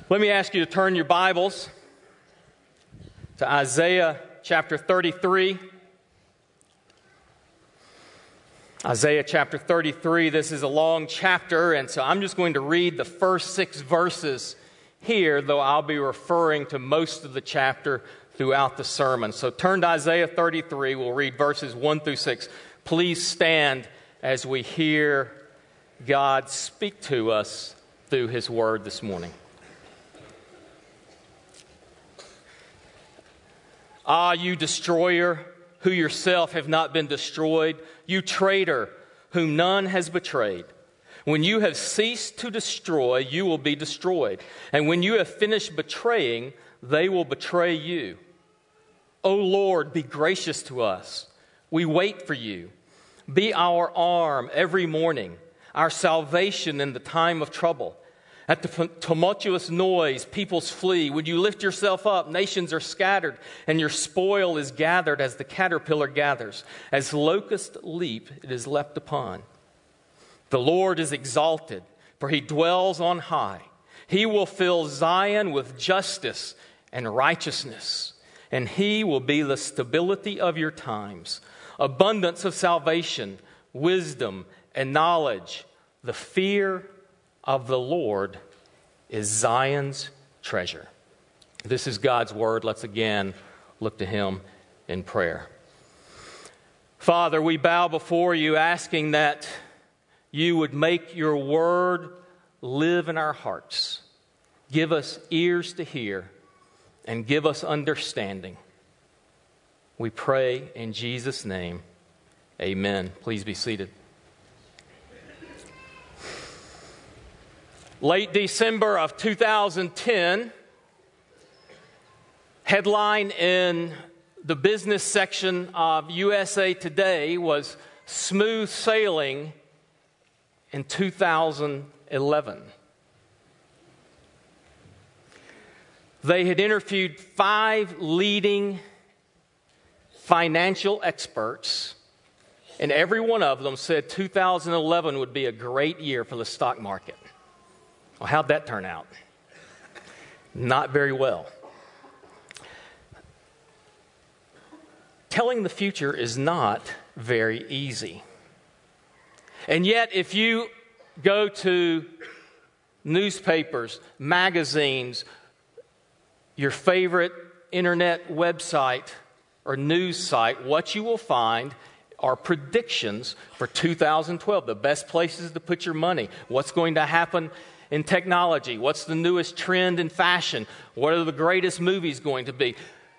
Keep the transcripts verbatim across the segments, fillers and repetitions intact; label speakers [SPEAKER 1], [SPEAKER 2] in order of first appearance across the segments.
[SPEAKER 1] Let me ask you to turn your Bibles to Isaiah chapter thirty-three. Isaiah chapter thirty-three, this is a long chapter, and so I'm just going to read the first six verses here, though I'll be referring to most of the chapter throughout the sermon. So turn to Isaiah thirty-three, we'll read verses one through six. Please stand as we hear God speak to us through His Word this morning. Ah, you destroyer, who yourself have not been destroyed, you traitor, whom none has betrayed. When you have ceased to destroy, you will be destroyed. And when you have finished betraying, they will betray you. O Lord, be gracious to us. We wait for you. Be our arm every morning, our salvation in the time of trouble. At the tumultuous noise, peoples flee. When you lift yourself up, nations are scattered, and your spoil is gathered as the caterpillar gathers. As locusts leap, it is leapt upon. The Lord is exalted, for He dwells on high. He will fill Zion with justice and righteousness, and He will be the stability of your times. Abundance of salvation, wisdom, and knowledge. The fear of the Lord is Zion's treasure. This is God's word. Let's again look to Him in prayer. Father, we bow before you asking that you would make your word live in our hearts. Give us ears to hear and give us understanding. We pray in Jesus' name. Amen. Please be seated. Late December of two thousand ten, headline in the business section of U S A Today was "Smooth Sailing in two thousand eleven." They had interviewed five leading financial experts, and every one of them said two thousand eleven would be a great year for the stock market. Well, how'd that turn out? Not very well. Telling the future is not very easy. And yet, if you go to newspapers, magazines, your favorite internet website or news site, what you will find are predictions for two thousand twelve. The best places to put your money. What's going to happen in technology? What's the newest trend in fashion? What are the greatest movies going to be?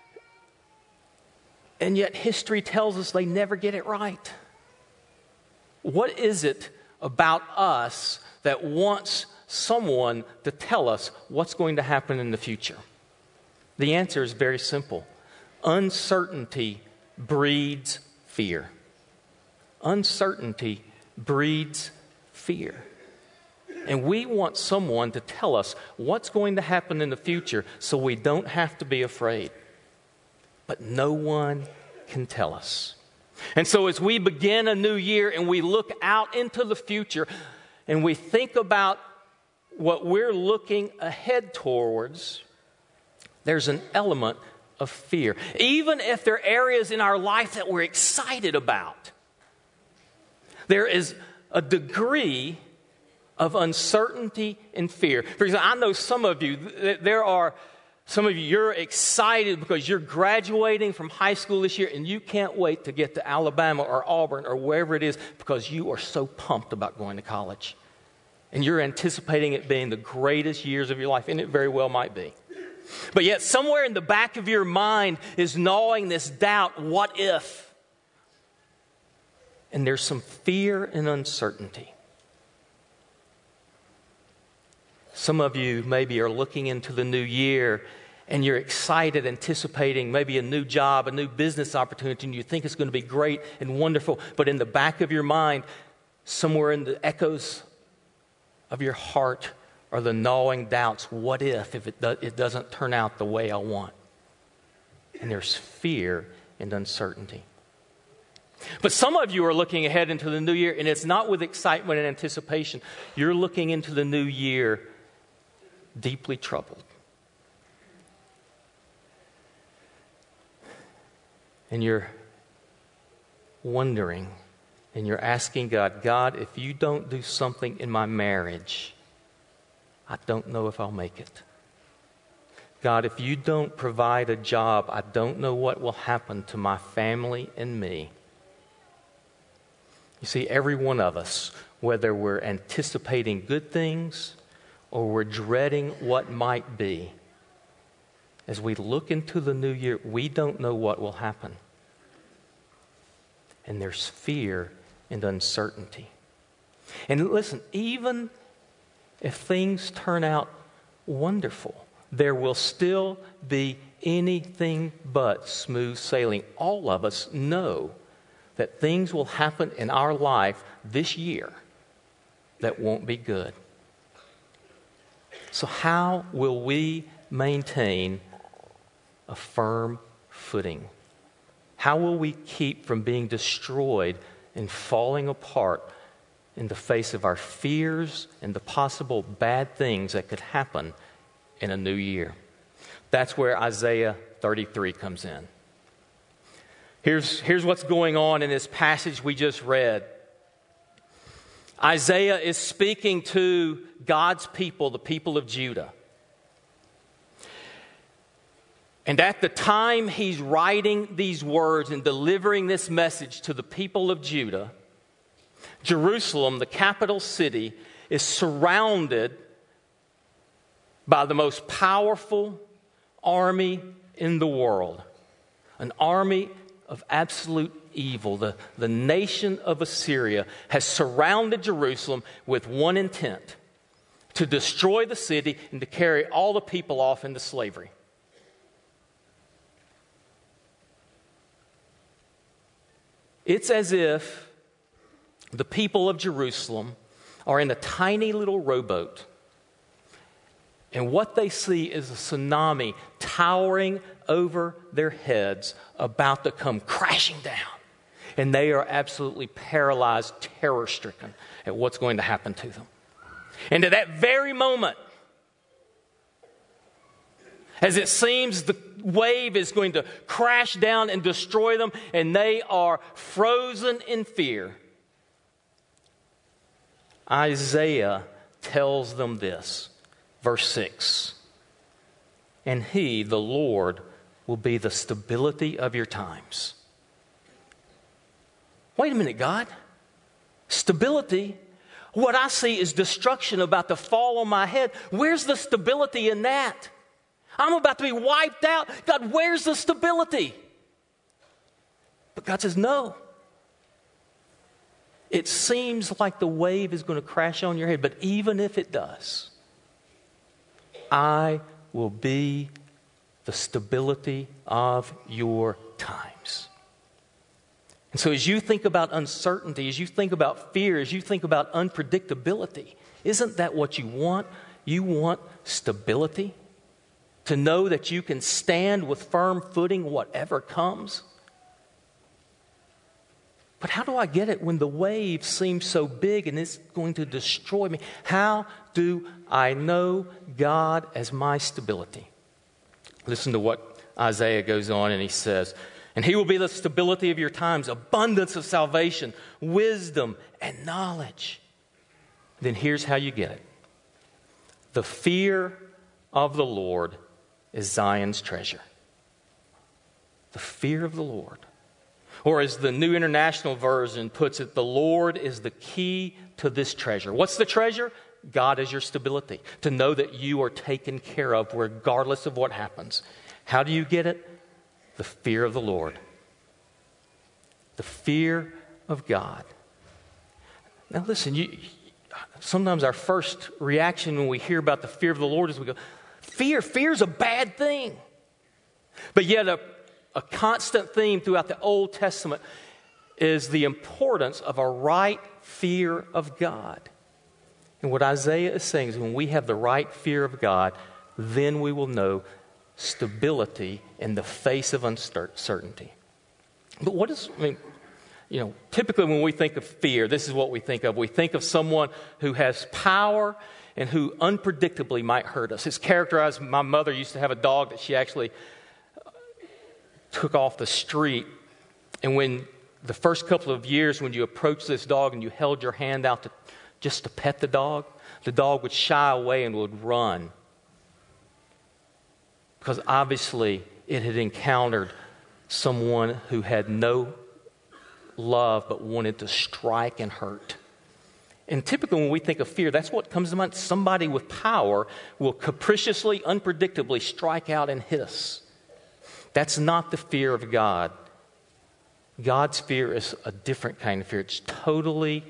[SPEAKER 1] And yet history tells us they never get it right. What is it about us that wants someone to tell us what's going to happen in the future? The answer is very simple. Uncertainty breeds fear. Uncertainty breeds fear. And we want someone to tell us what's going to happen in the future so we don't have to be afraid. But no one can tell us. And so as we begin a new year and we look out into the future and we think about what we're looking ahead towards, there's an element of fear. Even if there are areas in our life that we're excited about, there is a degree of uncertainty and fear. For example, I know some of you, there are some of you, you're excited because you're graduating from high school this year and you can't wait to get to Alabama or Auburn or wherever it is because you are so pumped about going to college. And you're anticipating it being the greatest years of your life, and it very well might be. But yet somewhere in the back of your mind is gnawing this doubt, what if? And there's some fear and uncertainty. Some of you maybe are looking into the new year and you're excited, anticipating maybe a new job, a new business opportunity, and you think it's going to be great and wonderful. But in the back of your mind, somewhere in the echoes of your heart are the gnawing doubts. What if, if it, do, it doesn't turn out the way I want? And there's fear and uncertainty. But some of you are looking ahead into the new year, and it's not with excitement and anticipation. You're looking into the new year deeply troubled. And you're wondering, and you're asking God, God, if you don't do something in my marriage, I don't know if I'll make it. God, if you don't provide a job, I don't know what will happen to my family and me. You see, every one of us, whether we're anticipating good things or we're dreading what might be, as we look into the new year, we don't know what will happen. And there's fear and uncertainty. And listen, even if things turn out wonderful, there will still be anything but smooth sailing. All of us know that things will happen in our life this year that won't be good. So how will we maintain a firm footing? How will we keep from being destroyed and falling apart in the face of our fears and the possible bad things that could happen in a new year? That's where Isaiah thirty-three comes in. Here's, here's what's going on in this passage we just read. Isaiah is speaking to God's people, the people of Judah. And at the time he's writing these words and delivering this message to the people of Judah, Jerusalem, the capital city, is surrounded by the most powerful army in the world. An army of absolute evil. The, the nation of Assyria has surrounded Jerusalem with one intent: to destroy the city and to carry all the people off into slavery. It's as if the people of Jerusalem are in a tiny little rowboat, and what they see is a tsunami towering over their heads, about to come crashing down. And they are absolutely paralyzed, terror-stricken at what's going to happen to them. And at that very moment, as it seems the wave is going to crash down and destroy them, and they are frozen in fear, Isaiah tells them this. Verse six. And he, the Lord, will be the stability of your times. Wait a minute, God. Stability? What I see is destruction about to fall on my head. Where's the stability in that? I'm about to be wiped out. God, where's the stability? But God says, no. It seems like the wave is going to crash on your head, but even if it does, I will be the stability of your times. And so as you think about uncertainty, as you think about fear, as you think about unpredictability, isn't that what you want? You want stability? To know that you can stand with firm footing whatever comes? But how do I get it when the wave seems so big and it's going to destroy me? How do I know God as my stability? Listen to what Isaiah goes on and he says, and he will be the stability of your times, abundance of salvation, wisdom, and knowledge. Then here's how you get it. The fear of the Lord is Zion's treasure. The fear of the Lord. Or as the New International Version puts it, the Lord is the key to this treasure. What's the treasure? God is your stability. To know that you are taken care of regardless of what happens. How do you get it? The fear of the Lord. The fear of God. Now listen, you, sometimes our first reaction when we hear about the fear of the Lord is we go, fear, fear's a bad thing. But yet a A constant theme throughout the Old Testament is the importance of a right fear of God. And what Isaiah is saying is when we have the right fear of God, then we will know stability in the face of uncertainty. But what is, I mean, You know, typically when we think of fear, this is what we think of. We think of someone who has power and who unpredictably might hurt us. It's characterized, my mother used to have a dog that she actually took off the street. And when the first couple of years when you approached this dog and you held your hand out to just to pet the dog, the dog would shy away and would run. Because obviously it had encountered someone who had no love but wanted to strike and hurt. And typically when we think of fear, that's what comes to mind. Somebody with power will capriciously, unpredictably strike out and hit us. That's not the fear of God. God's fear is a different kind of fear. It's totally,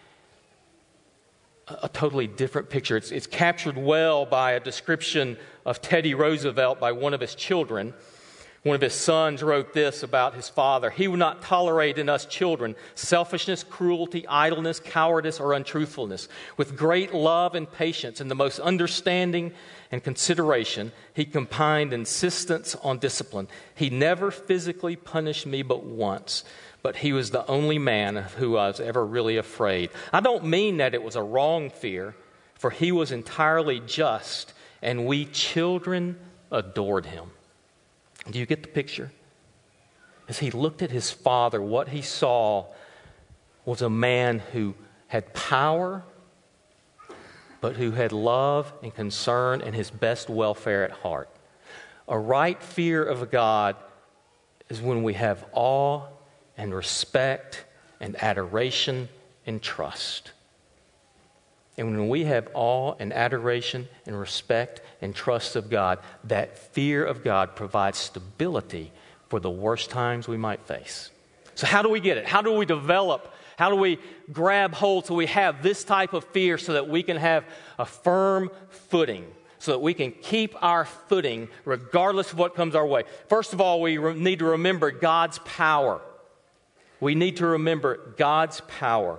[SPEAKER 1] a totally different picture. It's, it's captured well by a description of Teddy Roosevelt by one of his children. One of his sons wrote this about his father. He would not tolerate in us children selfishness, cruelty, idleness, cowardice, or untruthfulness. With great love and patience and the most understanding and consideration, he combined insistence on discipline. He never physically punished me but once, but he was the only man of who I was ever really afraid. I don't mean that it was a wrong fear, for he was entirely just, and we children adored him. Do you get the picture? As he looked at his father, what he saw was a man who had power, but who had love and concern and his best welfare at heart. A right fear of God is when we have awe and respect and adoration and trust. And when we have awe and adoration and respect and trust of God, that fear of God provides stability for the worst times we might face. So how do we get it? How do we develop? How do we grab hold so we have this type of fear so that we can have a firm footing, so that we can keep our footing regardless of what comes our way? First of all, we re- need to remember God's power. We need to remember God's power.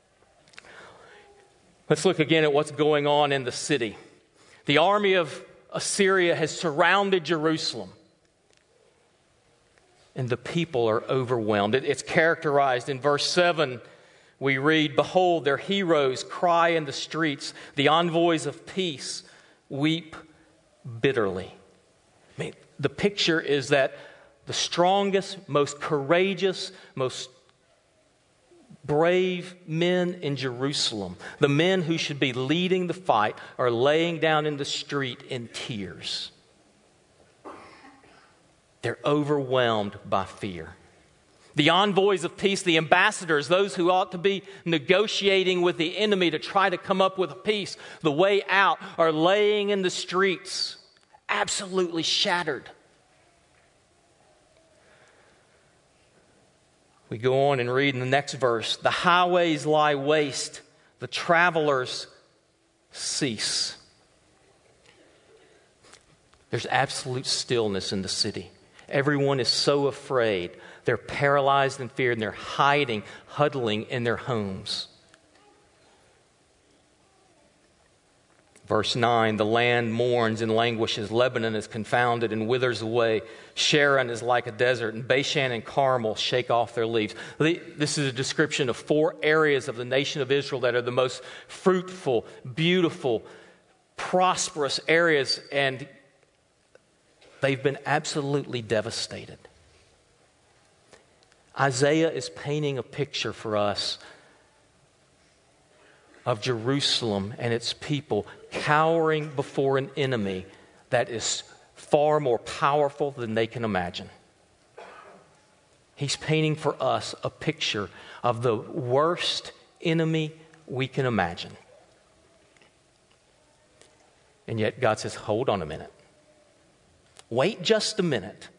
[SPEAKER 1] Let's look again at what's going on in the city. The army of Assyria has surrounded Jerusalem, and the people are overwhelmed. It's characterized in verse seven. We read, "Behold, their heroes cry in the streets. The envoys of peace weep bitterly." I mean, the picture is that the strongest, most courageous, most brave men in Jerusalem, the men who should be leading the fight, are laying down in the street in tears. They're overwhelmed by fear. The envoys of peace, the ambassadors, those who ought to be negotiating with the enemy to try to come up with peace, the way out, are laying in the streets, absolutely shattered. We go on and read in the next verse, "The highways lie waste, the travelers cease." There's absolute stillness in the city. Everyone is so afraid. They're paralyzed in fear, and they're hiding, huddling in their homes. Verse nine, "The land mourns and languishes. Lebanon is confounded and withers away. Sharon is like a desert, and Bashan and Carmel shake off their leaves." This is a description of four areas of the nation of Israel that are the most fruitful, beautiful, prosperous areas, and they've been absolutely devastated. Isaiah is painting a picture for us of Jerusalem and its people cowering before an enemy that is far more powerful than they can imagine. He's painting for us a picture of the worst enemy we can imagine. And yet God says, hold on a minute. Wait just a minute.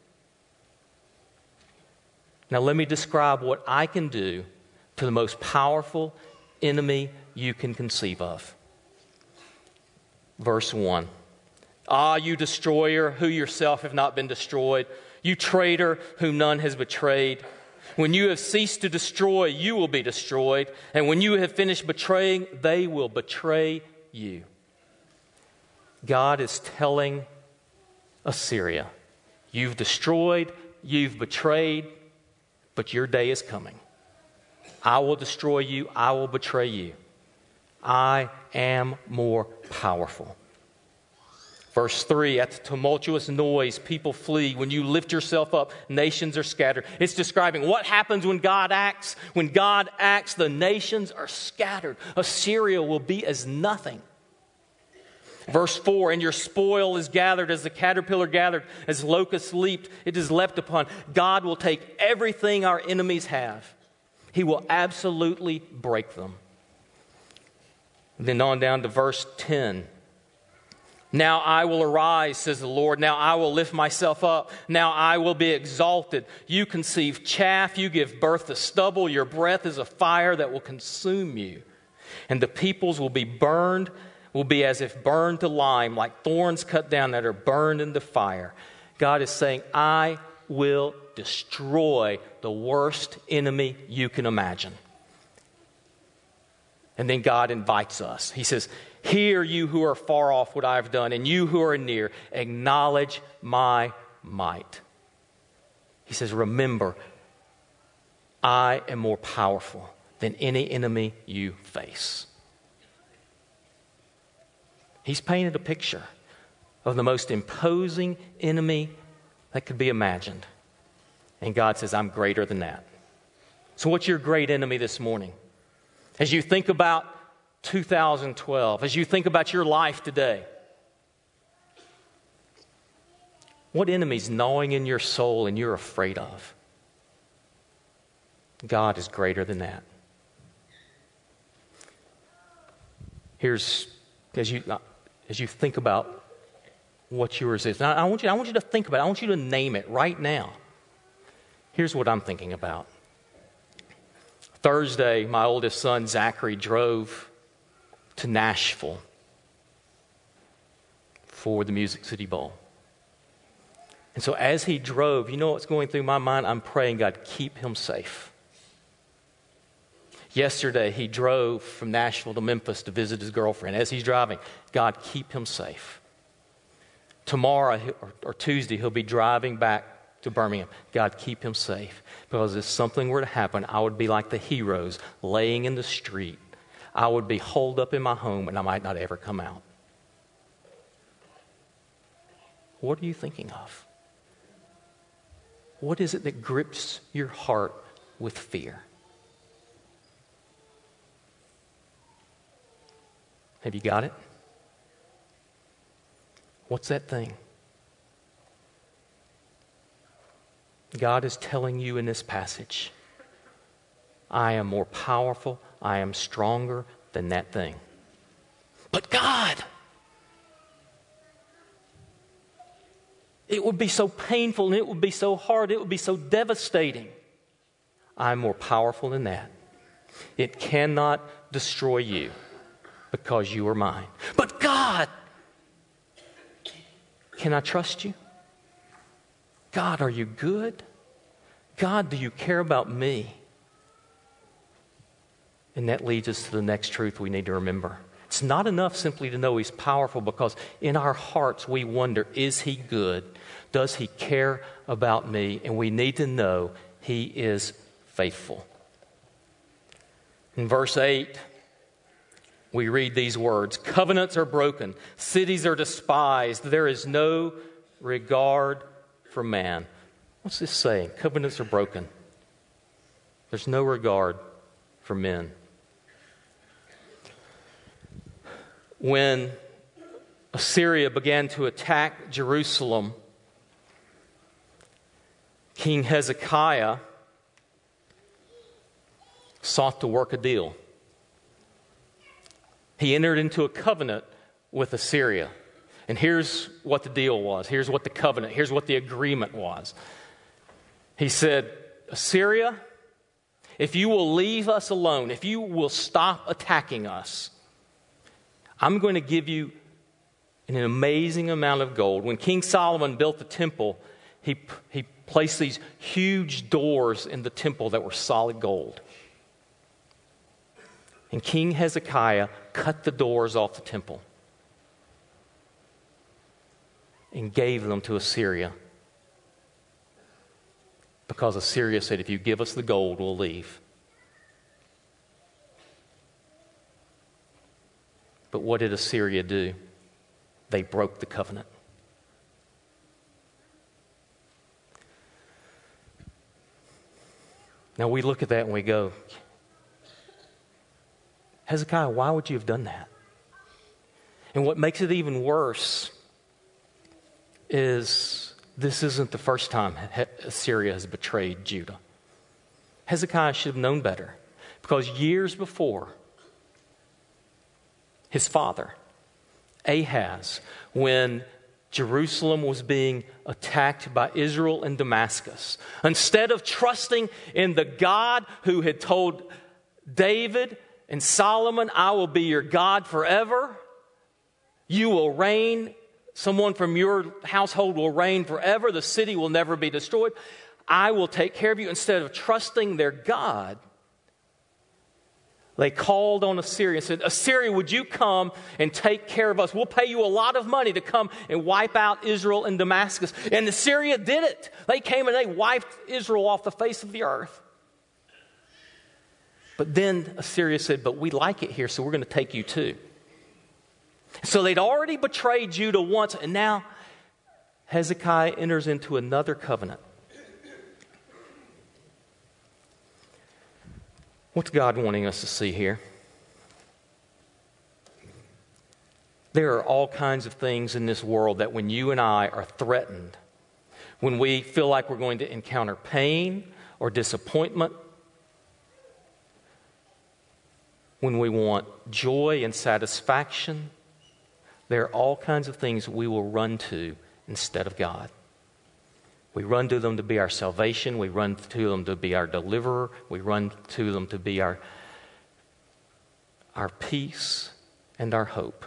[SPEAKER 1] Now let me describe what I can do to the most powerful enemy you can conceive of. Verse one. "Ah, you destroyer, who yourself have not been destroyed, you traitor, whom none has betrayed. When you have ceased to destroy, you will be destroyed. And when you have finished betraying, they will betray you." God is telling Assyria, you've destroyed, you've betrayed, but your day is coming. I will destroy you. I will betray you. I am more powerful. Verse three, at the tumultuous noise, people flee. When you lift yourself up, nations are scattered. It's describing what happens when God acts. When God acts, the nations are scattered. Assyria will be as nothing. Verse four, and your spoil is gathered as the caterpillar gathered, as locusts leaped, it is leapt upon. God will take everything our enemies have. He will absolutely break them. Then on down to verse ten. Now I will arise, says the Lord. Now I will lift myself up. Now I will be exalted. You conceive chaff. You give birth to stubble. Your breath is a fire that will consume you. And the peoples will be burned, will be as if burned to lime, like thorns cut down that are burned in the fire. God is saying, I will destroy the worst enemy you can imagine. And then God invites us. He says, hear you who are far off what I have done, and you who are near, acknowledge my might. He says, remember, I am more powerful than any enemy you face. He's painted a picture of the most imposing enemy that could be imagined. And God says, I'm greater than that. So what's your great enemy this morning? As you think about two thousand twelve, as you think about your life today, what enemy's gnawing in your soul and you're afraid of? God is greater than that. Here's, as you, as you think about what yours is, now I want you, I want you to think about it. I want you to name it right now. Here's what I'm thinking about. Thursday, my oldest son, Zachary, drove to Nashville for the Music City Bowl. And so as he drove, you know what's going through my mind? I'm praying, God, keep him safe. Yesterday, he drove from Nashville to Memphis to visit his girlfriend. As he's driving, God, keep him safe. Tomorrow or, or Tuesday, he'll be driving back to Birmingham. God, keep him safe. Because if something were to happen, I would be like the heroes laying in the street. I would be holed up in my home and I might not ever come out. What are you thinking of? What is it that grips your heart with fear? Have you got it? What's that thing? God is telling you in this passage, I am more powerful, I am stronger than that thing. But God, it would be so painful and it would be so hard, it would be so devastating. I'm more powerful than that. It cannot destroy you because you are mine. But God, can I trust you? God, are you good? God, do you care about me? And that leads us to the next truth we need to remember. It's not enough simply to know he's powerful, because in our hearts we wonder, is he good? Does he care about me? And we need to know he is faithful. In verse eight, we read these words, covenants are broken, cities are despised, there is no regard for man. What's this saying? Covenants are broken. There's no regard for men. When Assyria began to attack Jerusalem, King Hezekiah sought to work a deal. He entered into a covenant with Assyria. And here's what the deal was. Here's what the covenant, here's what the agreement was. He said, Assyria, if you will leave us alone, if you will stop attacking us, I'm going to give you an amazing amount of gold. When King Solomon built the temple, he, he placed these huge doors in the temple that were solid gold. And King Hezekiah cut the doors off the temple and gave them to Assyria. Because Assyria said, if you give us the gold, we'll leave. But what did Assyria do? They broke the covenant. Now we look at that and we go, Hezekiah, why would you have done that? And what makes it even worse is this isn't the first time Assyria has betrayed Judah. Hezekiah should have known better, because years before, his father, Ahaz, when Jerusalem was being attacked by Israel and Damascus, instead of trusting in the God who had told David and Solomon, I will be your God forever, you will reign, someone from your household will reign forever, the city will never be destroyed, I will take care of you. Instead of trusting their God, they called on Assyria and said, Assyria, would you come and take care of us? We'll pay you a lot of money to come and wipe out Israel and Damascus. And Assyria did it. They came and they wiped Israel off the face of the earth. But then Assyria said, but we like it here, so we're going to take you too. So they'd already betrayed Judah once, and now Hezekiah enters into another covenant. What's God wanting us to see here? There are all kinds of things in this world that when you and I are threatened, when we feel like we're going to encounter pain or disappointment, when we want joy and satisfaction, there are all kinds of things we will run to instead of God. We run to them to be our salvation. We run to them to be our deliverer. We run to them to be our, our peace and our hope.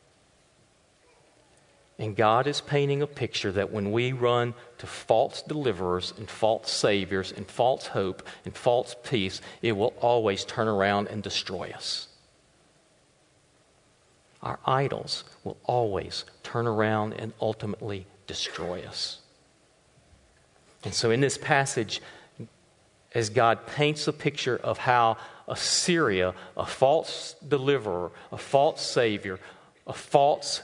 [SPEAKER 1] And God is painting a picture that when we run to false deliverers and false saviors and false hope and false peace, it will always turn around and destroy us. Our idols will always turn around and ultimately destroy us. And so in this passage, as God paints a picture of how Assyria, a false deliverer, a false savior, a false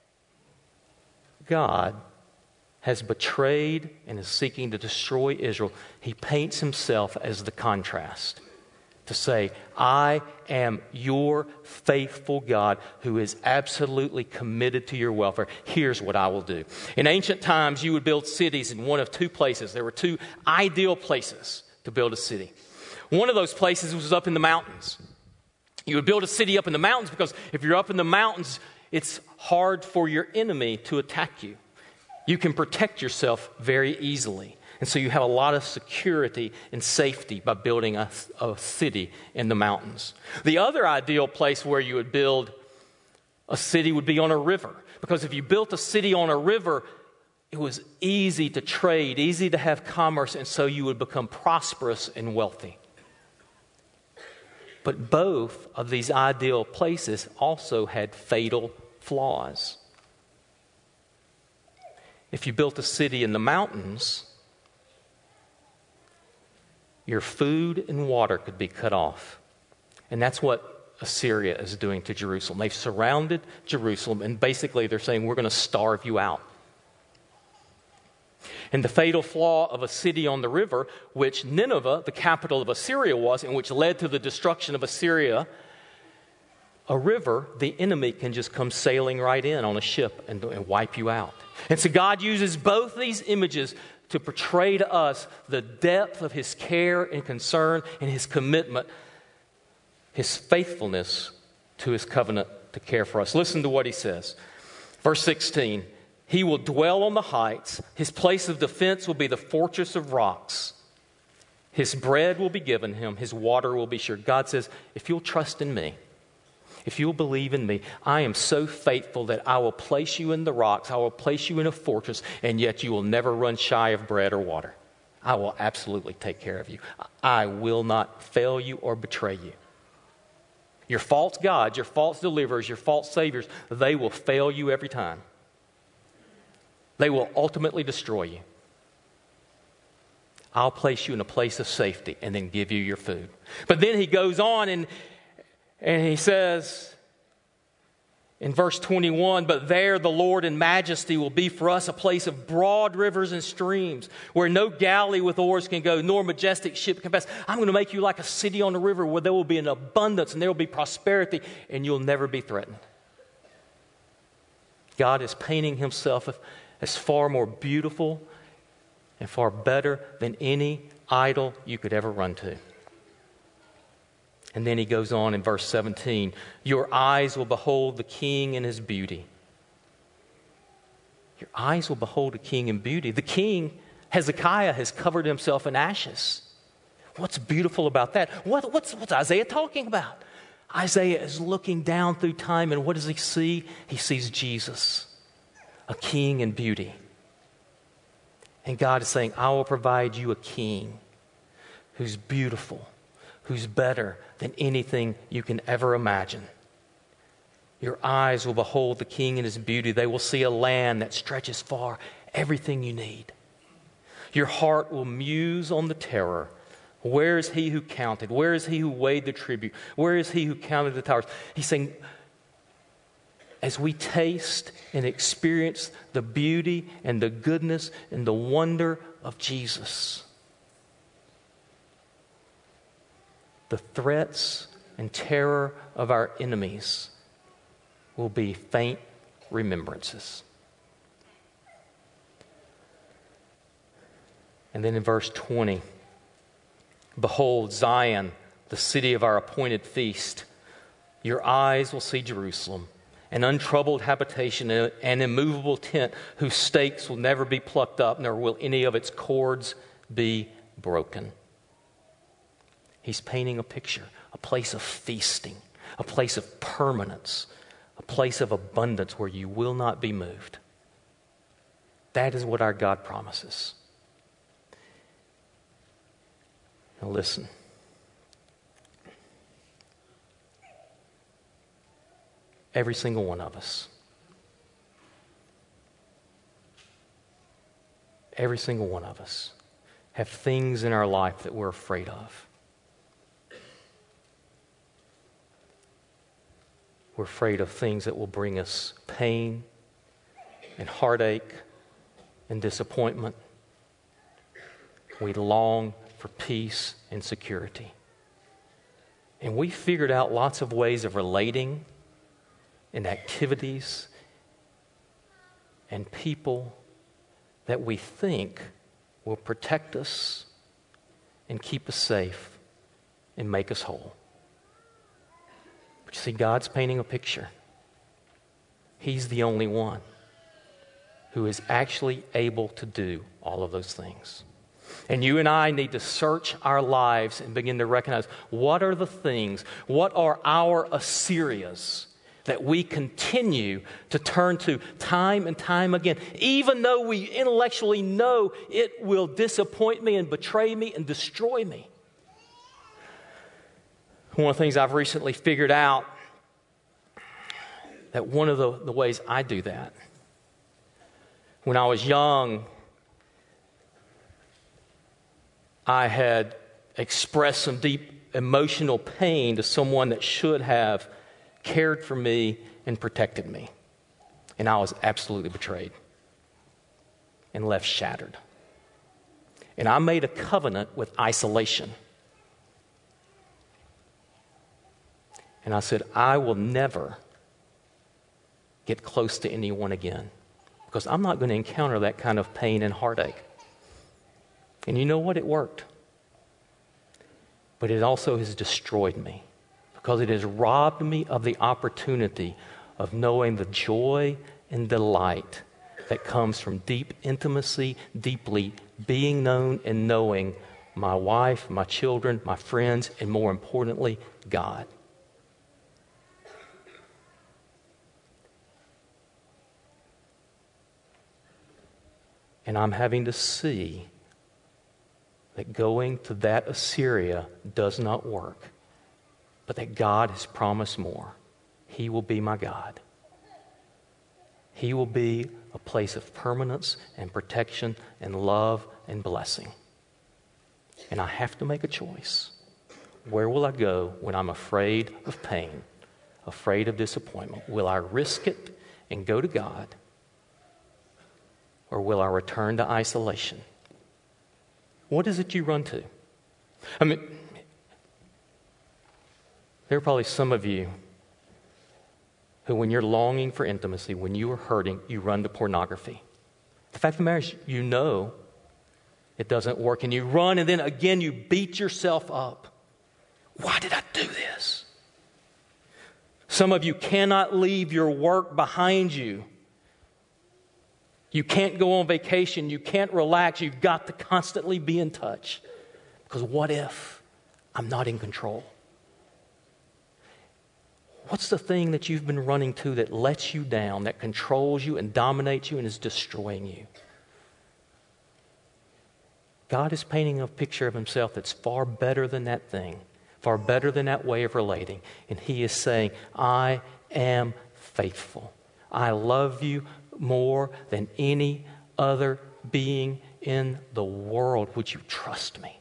[SPEAKER 1] God, has betrayed and is seeking to destroy Israel, he paints himself as the contrast. To say, I am your faithful God who is absolutely committed to your welfare. Here's what I will do. In ancient times, you would build cities in one of two places. There were two ideal places to build a city. One of those places was up in the mountains. You would build a city up in the mountains because if you're up in the mountains, it's hard for your enemy to attack you. You can protect yourself very easily. And so you have a lot of security and safety by building a, a city in the mountains. The other ideal place where you would build a city would be on a river. Because if you built a city on a river, it was easy to trade, easy to have commerce, and so you would become prosperous and wealthy. But both of these ideal places also had fatal flaws. If you built a city in the mountains, your food and water could be cut off. And that's what Assyria is doing to Jerusalem. They've surrounded Jerusalem, and basically they're saying, we're going to starve you out. And the fatal flaw of a city on the river, which Nineveh, the capital of Assyria, was, and which led to the destruction of Assyria, a river, the enemy can just come sailing right in on a ship and, and wipe you out. And so God uses both these images to portray to us the depth of his care and concern and his commitment, his faithfulness to his covenant to care for us. Listen to what he says. Verse sixteen, he will dwell on the heights. His place of defense will be the fortress of rocks. His bread will be given him. His water will be sure. God says, if you'll trust in me, if you'll believe in me, I am so faithful that I will place you in the rocks. I will place you in a fortress, and yet you will never run shy of bread or water. I will absolutely take care of you. I will not fail you or betray you. Your false gods, your false deliverers, your false saviors, they will fail you every time. They will ultimately destroy you. I'll place you in a place of safety and then give you your food. But then he goes on and And he says, In verse twenty-one, but there the Lord in majesty will be for us a place of broad rivers and streams, where no galley with oars can go, nor majestic ship can pass. I'm going to make you like a city on the river where there will be an abundance and there will be prosperity, and you'll never be threatened. God is painting himself as far more beautiful and far better than any idol you could ever run to. And then he goes on in verse seventeen, your eyes will behold the King in his beauty. Your eyes will behold the King in beauty. The king, Hezekiah, has covered himself in ashes. What's beautiful about that? What, what's, what's Isaiah talking about? Isaiah is looking down through time, and what does he see? He sees Jesus, a king in beauty. And God is saying, I will provide you a king who's beautiful, who's better than anything you can ever imagine. Your eyes will behold the King in his beauty. They will see a land that stretches far, everything you need. Your heart will muse on the terror. Where is he who counted? Where is he who weighed the tribute? Where is he who counted the towers? He's saying, as we taste and experience the beauty and the goodness and the wonder of Jesus, the threats and terror of our enemies will be faint remembrances. And then in verse twenty, behold, Zion, the city of our appointed feast. Your eyes will see Jerusalem, an untroubled habitation, an immovable tent whose stakes will never be plucked up, nor will any of its cords be broken. He's painting a picture, a place of feasting, a place of permanence, a place of abundance where you will not be moved. That is what our God promises. Now listen. Every single one of us, every single one of us have things in our life that we're afraid of. We're afraid of things that will bring us pain and heartache and disappointment. We long for peace and security. And we figured out lots of ways of relating and activities and people that we think will protect us and keep us safe and make us whole. But you see, God's painting a picture. He's the only one who is actually able to do all of those things. And you and I need to search our lives and begin to recognize, what are the things, what are our Assyrias that we continue to turn to time and time again, even though we intellectually know it will disappoint me and betray me and destroy me. One of the things I've recently figured out, that one of the, the ways I do that, when I was young, I had expressed some deep emotional pain to someone that should have cared for me and protected me. And I was absolutely betrayed and left shattered. And I made a covenant with isolation. And I said, I will never get close to anyone again, because I'm not going to encounter that kind of pain and heartache. And you know what? It worked. But it also has destroyed me, because it has robbed me of the opportunity of knowing the joy and delight that comes from deep intimacy, deeply being known and knowing my wife, my children, my friends, and more importantly, God. And I'm having to see that going to that Assyria does not work, but that God has promised more. He will be my God. He will be a place of permanence and protection and love and blessing. And I have to make a choice. Where will I go when I'm afraid of pain, afraid of disappointment. Will I risk it and go to God? Or will I return to isolation? What is it you run to? I mean, there are probably some of you who, when you're longing for intimacy, when you are hurting, you run to pornography. The fact of the matter is, you know it doesn't work, and you run, and then again you beat yourself up. Why did I do this? Some of you cannot leave your work behind you. You can't go on vacation. You can't relax. You've got to constantly be in touch. Because what if I'm not in control? What's the thing that you've been running to that lets you down, that controls you and dominates you and is destroying you? God is painting a picture of himself that's far better than that thing, far better than that way of relating. And he is saying, I am faithful. I love you more than any other being in the world. Would you trust me?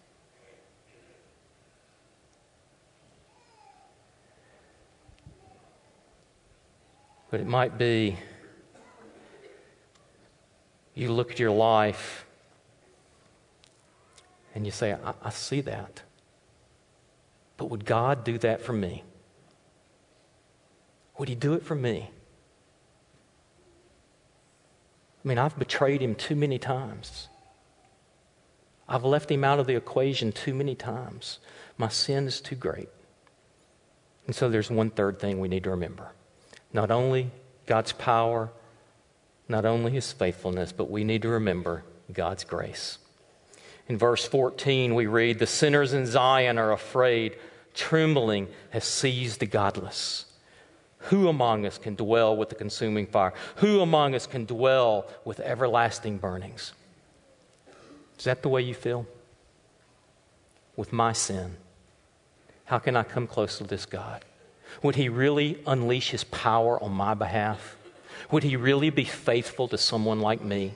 [SPEAKER 1] But it might be you look at your life and you say, I, I see that. But would God do that for me? Would he do it for me? I mean, I've betrayed him too many times. I've left him out of the equation too many times. My sin is too great. And so there's one third thing we need to remember. Not only God's power, not only his faithfulness, but we need to remember God's grace. In verse fourteen, we read, the sinners in Zion are afraid. Trembling has seized the godless. Who among us can dwell with the consuming fire? Who among us can dwell with everlasting burnings? Is that the way you feel? With my sin, how can I come close to this God? Would he really unleash his power on my behalf? Would he really be faithful to someone like me?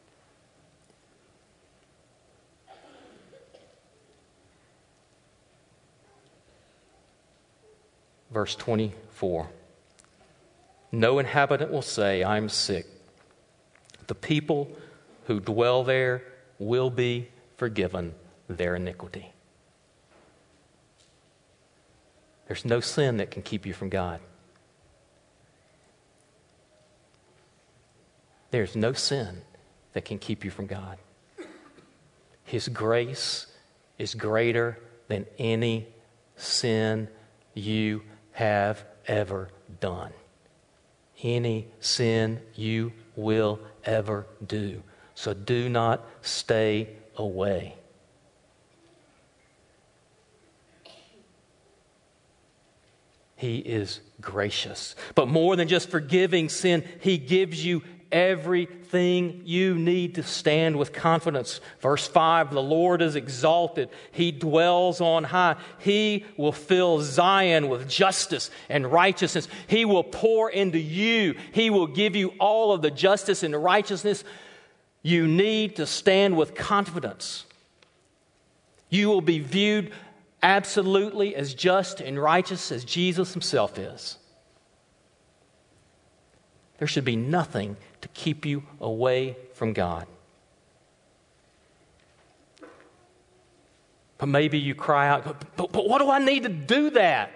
[SPEAKER 1] Verse twenty-four. No inhabitant will say, I am sick. The people who dwell there will be forgiven their iniquity. There's no sin that can keep you from God. There's no sin that can keep you from God. His grace is greater than any sin you have ever done. Any sin you will ever do. So do not stay away. He is gracious. But more than just forgiving sin, he gives you everything you need to stand with confidence. Verse five, the Lord is exalted. He dwells on high. He will fill Zion with justice and righteousness. He will pour into you. He will give you all of the justice and righteousness you need to stand with confidence. You will be viewed absolutely as just and righteous as Jesus himself is. There should be nothing to keep you away from God. But maybe you cry out, but, but what do I need to do that?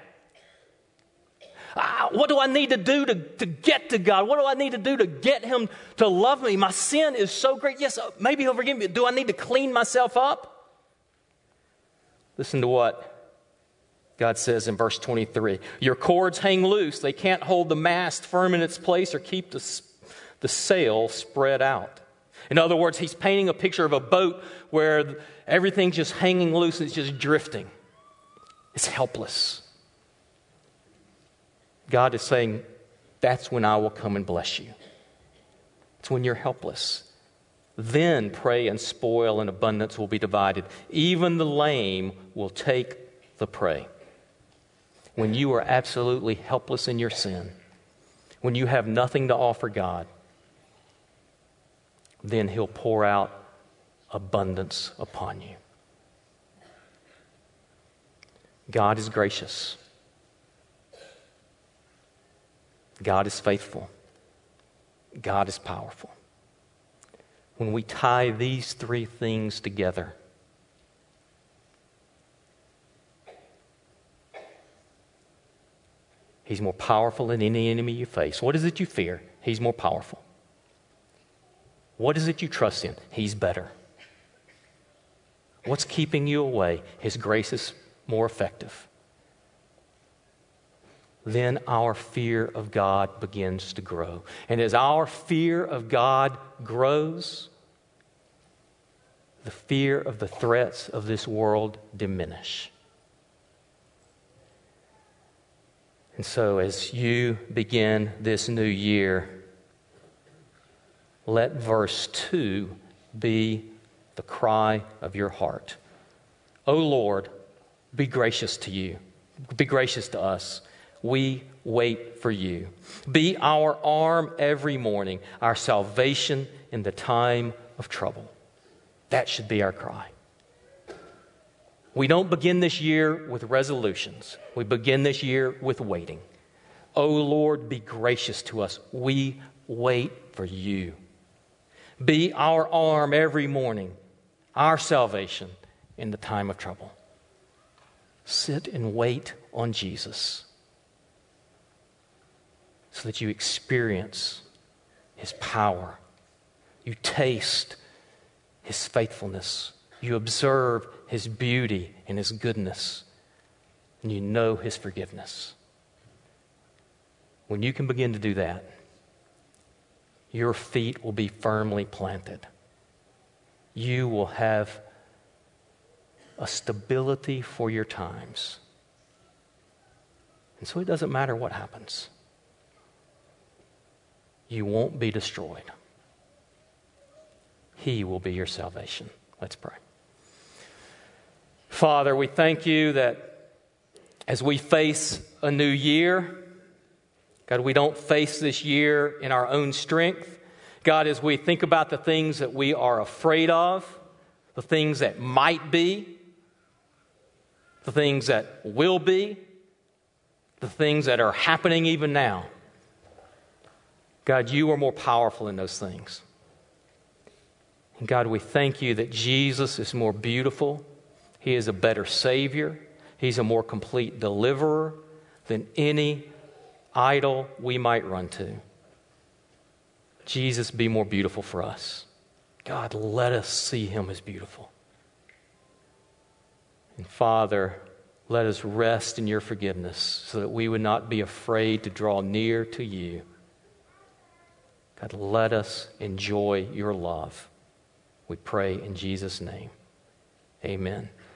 [SPEAKER 1] Uh, what do I need to do to, to get to God? What do I need to do to get him to love me? My sin is so great. Yes, maybe he'll forgive me. Do I need to clean myself up? Listen to what God says in verse twenty-three. Your cords hang loose. They can't hold the mast firm in its place or keep the, the sail spread out. In other words, he's painting a picture of a boat where everything's just hanging loose and it's just drifting. It's helpless. God is saying, that's when I will come and bless you. It's when you're helpless. Then prey and spoil and abundance will be divided. Even the lame will take the prey. When you are absolutely helpless in your sin, when you have nothing to offer God, then he'll pour out abundance upon you. God is gracious. God is faithful. God is powerful. When we tie these three things together, He's more powerful than any enemy you face. What is it you fear? He's more powerful. What is it you trust in? He's better. What's keeping you away? His grace is more effective. Then our fear of God begins to grow. And as our fear of God grows, the fear of the threats of this world diminish. And so as you begin this new year, let verse two be the cry of your heart. O Lord, be gracious to you. Be gracious to us. We wait for you. Be our arm every morning, our salvation in the time of trouble. That should be our cry. We don't begin this year with resolutions. We begin this year with waiting. O Lord, be gracious to us. We wait for you. Be our arm every morning, our salvation in the time of trouble. Sit and wait on Jesus so that you experience His power. You taste His faithfulness. You observe His beauty and His goodness. And you know His forgiveness. When you can begin to do that, your feet will be firmly planted. You will have a stability for your times. And so it doesn't matter what happens. You won't be destroyed. He will be your salvation. Let's pray. Father, we thank you that as we face a new year, God, we don't face this year in our own strength. God, as we think about the things that we are afraid of, the things that might be, the things that will be, the things that are happening even now, God, you are more powerful in those things. And God, we thank you that Jesus is more beautiful. He is a better Savior. He's a more complete deliverer than any idol we might run to. Jesus, be more beautiful for us. God, let us see Him as beautiful. And Father, let us rest in your forgiveness so that we would not be afraid to draw near to you. God, let us enjoy your love. We pray in Jesus' name. Amen.